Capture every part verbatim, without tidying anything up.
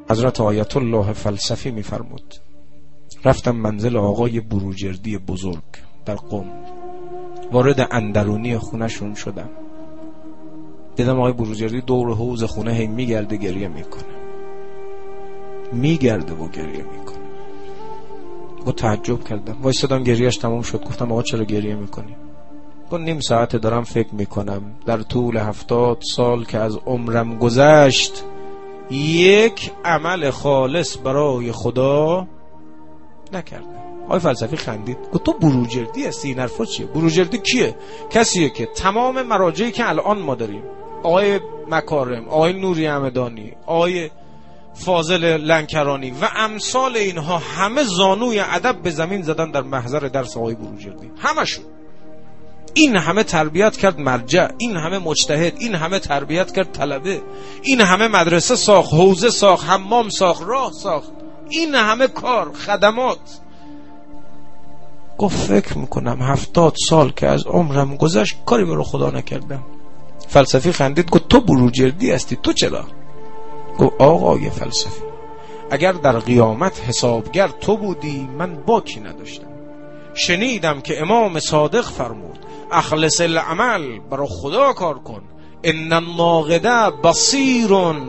حضرت آیت الله فلسفی میفرمود رفتم منزل آقای بروجردی بزرگ در قم، وارد اندرونی خونهشون شدم، دیدم آقای بروجردی دور حوض خونه هی میگرده گریه میکنه، میگرده و گریه میکنه. با تعجب کردم، وایسادم گریهش تمام شد، گفتم آقا چرا گریه میکنی؟ گفت نیم ساعت دارم فکر میکنم در طول هفتاد سال که از عمرم گذشت یک عمل خالص برای خدا نکردم. آقای فلسفی خندید، گفت تو بروجردی هستی؟ این حرفا چیه؟ بروجردی کیه؟ کسیه که تمام مراجعی که الان ما داریم، آقای مکارم، آقای نوری همدانی، آقای فاضل لنکرانی و امثال اینها، همه زانوی ادب به زمین زدن در محضر درس آقای بروجردی، همشون. این همه تربیت کرد مرجع، این همه مجتهد، این همه تربیت کرد طلبه، این همه مدرسه ساخت، حوزه ساخت، حمام ساخت، راه ساخت، این همه کار، خدمات. گفت فکر میکنم هفتاد سال که از عمرم گذشت کاری برای خدا نکردم. فلسفی خندید، گفت تو بروجردی هستی، تو چرا؟ گفت آقای فلسفی اگر در قیامت حسابگر تو بودی من باکی نداشتم. شنیدم که امام صادق فرمود اخلص العمل، برای خدا کار کن، ان الناقد بصیرون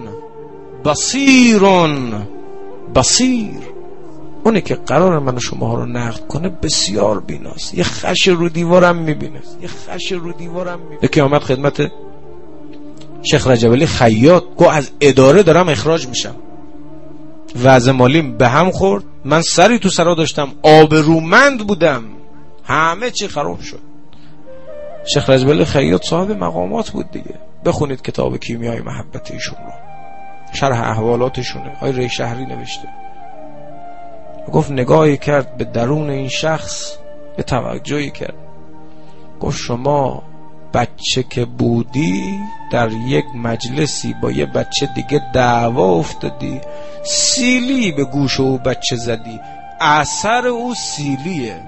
بصیرون بصیر. اونی که قرار من و شما رو نقد کنه بسیار بیناست، یه خش رو دیوارم میبینه، یه خش رو دیوارم میبینه. یکی آمد خدمت شیخ رجب علی خیاط، گو از اداره دارم اخراج میشم، وضع مالیم به هم خورد، من سری تو سرا داشتم، آبرومند بودم، همه چی خراب شد. شیخ رجب علی خیاط صاحب مقامات بود دیگه، بخونید کتاب کیمیای محبت ایشون رو، شرح احوالاتشونه، آقای ری شهری نوشته. گفت نگاهی کرد به درون این شخص، به توجهی کرد، گفت شما بچه که بودی در یک مجلسی با یه بچه دیگه دعوا افتادی، سیلی به گوش او بچه زدی، اثر او سیلیه.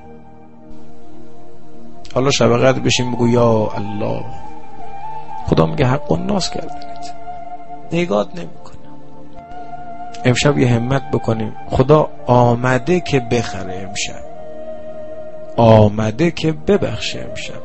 حالا شب قدر بشیم بگو یا الله، خدا میگه حق الناس کردنت، نگات نمیکنه. امشب یه همت بکنیم، خدا آمده که بخره امشب، آمده که ببخشه امشب،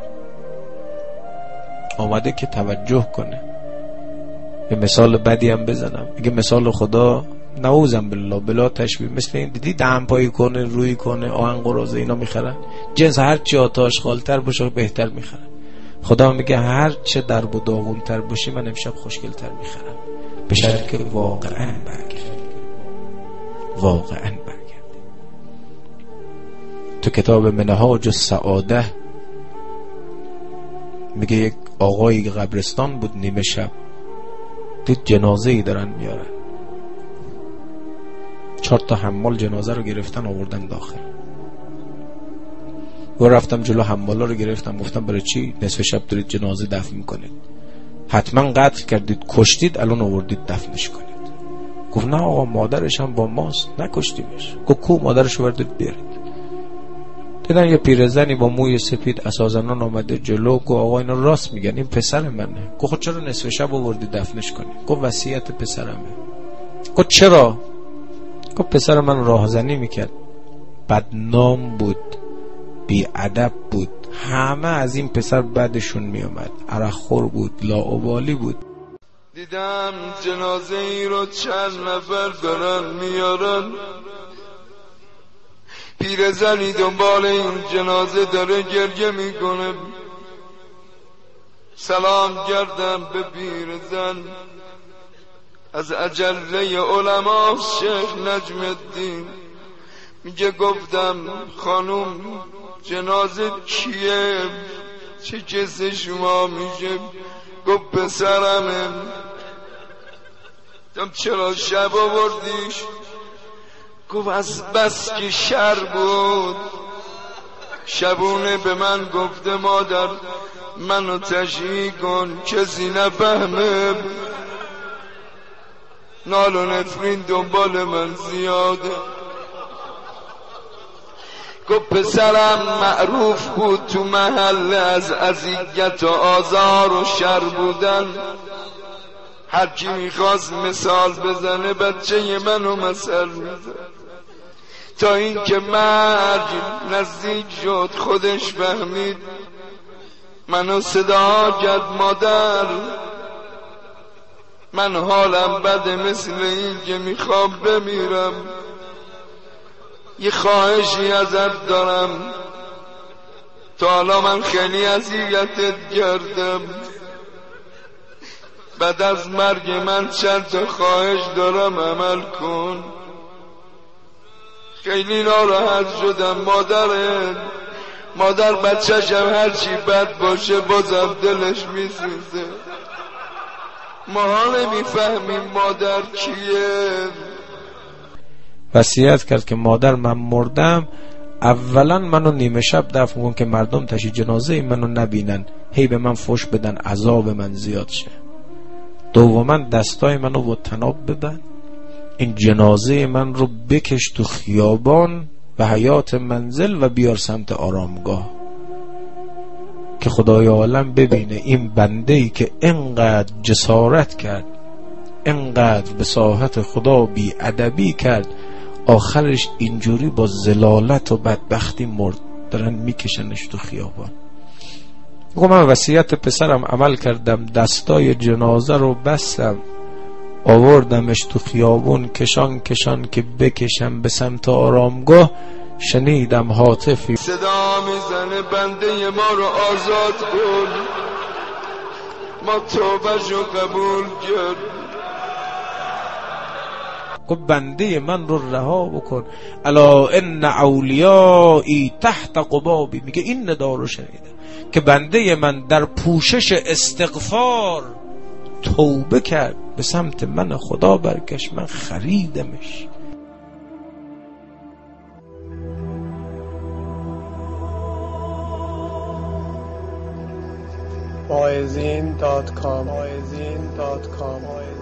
آمده که توجه کنه. یه مثال بدی هم بزنم، میگه مثال خدا نعوذم بالله بلا تشبیه، مثل این دیدی دهنپایی کنه، روی کنه، آهن قراضه اینا میخرن، جنس هر چی آتاش خالتر باشه بهتر میخرن. خدا میگه هر چه درب و داغون تر باشی من امشب خوشگل تر میخرم، به شرط که واقعا برگرد، واقعا برگرد. تو کتاب منهاج السعاده میگه یک آقایی قبرستان بود، نیمه شب دید جنازه ای دارن میارن، چهار تا حمال جنازه رو گرفتن آوردن داخل. و رفتم جلو حمالا رو گرفتم، گفتم برای چی نصف شب دارید جنازه دفن میکنید؟ حتما قتل کردید، کشتید، الان آوردید دفنش کنید. گفت نه آقا مادرش هم با ماست، نکشتیمش. گفت کو مادرش رو بردید بیارید. دیدن یه پیرزنی با موی سپید اسازنان آمده جلو، گفت آقا اینا راست میگن، این پسر منه. گفت چرا نصف شب آوردید دفنش کنید؟ گفت وصیت پسرمه. گفت چرا؟ گفت پسر من راهزنی میکرد، بدنام بود، بی ادب بود، همه از این پسر بدشون میومد، عرقخور بود، لاابالی بود. دیدم جنازه ای رو چند نفر دارن میارن، پیرزنی دنبال این جنازه داره گریه میکنه. سلام کردم به پیرزن، از اجله علما شیخ نجم الدین. میگه گفتم خانم جنازه کیه؟ چه کسی شما؟ میشه گفت پسرمه. گفتم چرا شب آوردیش؟ گفت از بس که شر بود، شبونه به من گفته مادر منو تشییع کن کسی نفهمه، نال و نفرین دنبال من زیاده. گفت پسرم معروف بود تو محله از اذیت و آزار و شر بودن، هر کی میخواست مثال بزنه بچه منو مثل میزن، تا این که مرگ نزدیک شد خودش فهمید، منو صدا کرد مادر، من حالم بده مثل این که میخوام بمیرم، یه خواهشی ازت دارم، تا حالا من خیلی اذیتت کردم، بعد از مرگ من چند تا خواهش دارم عمل کن. خیلی ناراحت شدم مادرت، مادر بچه‌شم هرچی بد باشه بازم دلش میسوزه، ما نمیفهمیم مادر کیه. وصیت کرد که مادر من مردم، اولا منو نیمه شب دفن کن که مردم تشی جنازه منو نبینن، هی به من فوش بدن عذاب من زیاد شه. دوما دستای منو با تناب ببند، این جنازه من رو بکش تو خیابان و حیات منزل و بیار سمت آرامگاه، که خدای عالم ببینه این بنده‌ای که انقدر جسارت کرد، انقدر به ساحت خدا بی ادبی کرد، آخرش اینجوری با ذلالت و بدبختی مرد، دارن میکشنش تو خیابان. گفتم من وصیت پسرم عمل کردم، دستای جنازه رو بستم، آوردمش تو خیابون، کشان کشان که بکشم به سمت آرامگاه، شنیدم هاتفی صدا میزنه بنده ما رو آزاد کن، ما توبه‌شو قبول کرد. گفت بنده من رو رها بکن، الا ان اولیایی تحت قبابی، میگه این ندا رو شنیدم که بنده من در پوشش استغفار توبه کرد، به سمت من خدا برگشت، من خریدمش. واعظین دات کام